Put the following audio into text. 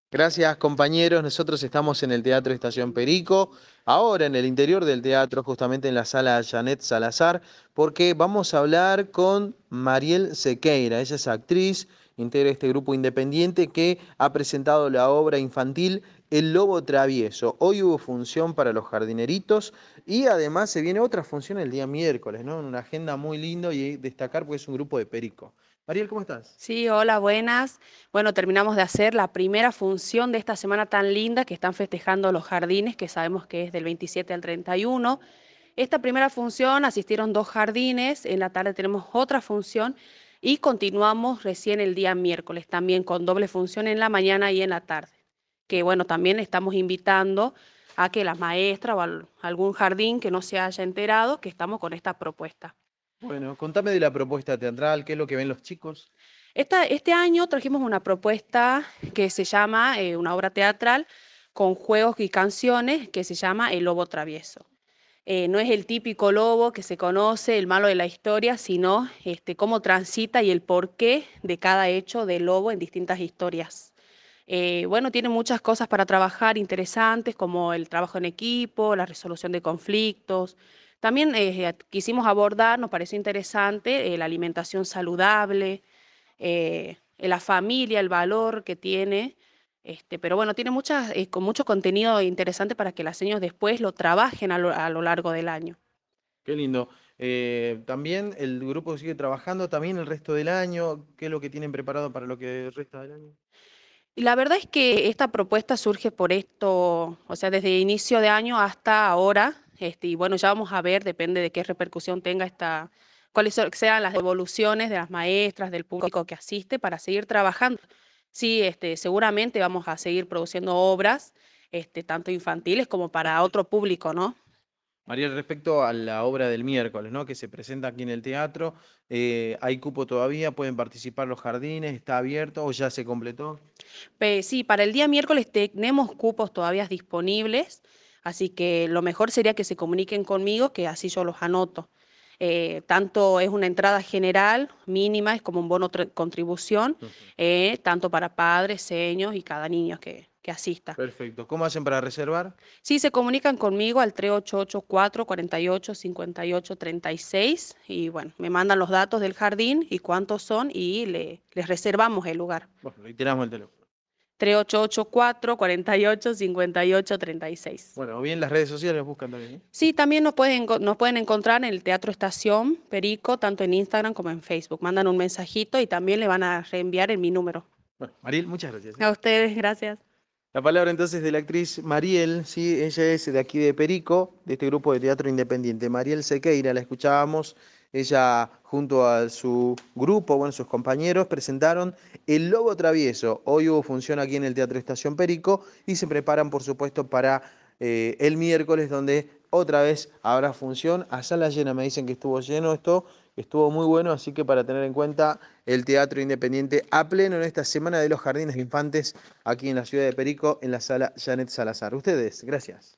Gracias, compañeros. Nosotros estamos en el Teatro Estación Perico, ahora en el interior del teatro, justamente en la sala Janet Salazar, porque vamos a hablar con Mariel Sequeira. Ella es actriz, integra este grupo independiente que ha presentado la obra infantil El Lobo Travieso. Hoy hubo función para los jardineritos y además se viene otra función el día miércoles, ¿no? En una agenda muy linda y destacar porque es un grupo de Perico. Mariel, ¿cómo estás? Sí, hola, buenas. Bueno, terminamos de hacer la primera función de esta semana tan linda que están festejando los jardines, que sabemos que es del 27 al 31. Esta primera función asistieron 2 jardines, en la tarde tenemos otra función y continuamos recién el día miércoles, también con doble función en la mañana y en la tarde. Que bueno, también estamos invitando a que las maestras o algún jardín que no se haya enterado, que estamos con esta propuesta. Bueno, contame de la propuesta teatral, qué es lo que ven los chicos. Este año trajimos una propuesta que se llama, una obra teatral con juegos y canciones que se llama El Lobo Travieso. No es el típico lobo que se conoce, el malo de la historia, sino cómo transita y el porqué de cada hecho del lobo en distintas historias. Bueno, tiene muchas cosas para trabajar interesantes, como el trabajo en equipo, la resolución de conflictos. También quisimos abordar, nos pareció interesante, la alimentación saludable, la familia, el valor que tiene. Pero bueno, tiene con mucho contenido interesante para que las niños después lo trabajen a lo largo del año. Qué lindo. También el grupo sigue trabajando también el resto del año. ¿Qué es lo que tienen preparado para lo que resta del año? Y la verdad es que esta propuesta surge por esto, o sea, desde inicio de año hasta ahora, y bueno, ya vamos a ver, depende de qué repercusión tenga sean las devoluciones de las maestras, del público que asiste, para seguir trabajando. Sí, seguramente vamos a seguir produciendo obras, tanto infantiles como para otro público, ¿no? María, respecto a la obra del miércoles, ¿no? Que se presenta aquí en el teatro, ¿hay cupo todavía? ¿Pueden participar los jardines? ¿Está abierto o ya se completó? Sí, para el día miércoles tenemos cupos todavía disponibles, así que lo mejor sería que se comuniquen conmigo, que así yo los anoto. Tanto es una entrada general mínima, es como un bono contribución, Ujú. tanto para padres, seños y cada niño que asista. Perfecto. ¿Cómo hacen para reservar? Sí, se comunican conmigo al 3884 48 58 36 y bueno, me mandan los datos del jardín y cuántos son y les reservamos el lugar. Bueno, reiteramos el teléfono. 3884 48 58 36. Bueno, o bien las redes sociales buscan también, ¿no? Sí, también nos pueden encontrar en el Teatro Estación Perico, tanto en Instagram como en Facebook. Mandan un mensajito y también le van a reenviar en mi número. Bueno, Mariel, muchas gracias. A ustedes, gracias. La palabra entonces de la actriz Mariel, ¿sí? Ella es de aquí de Perico, de este grupo de teatro independiente. Mariel Sequeira, la escuchábamos, ella junto a su grupo, bueno, sus compañeros, presentaron El Lobo Travieso. Hoy hubo función aquí en el Teatro Estación Perico y se preparan, por supuesto, para el miércoles, donde otra vez habrá función. A sala llena, me dicen que estuvo lleno esto, estuvo muy bueno, así que para tener en cuenta el Teatro Independiente a pleno en esta Semana de los Jardines de Infantes aquí en la ciudad de Perico, en la sala Janet Salazar. Ustedes, gracias.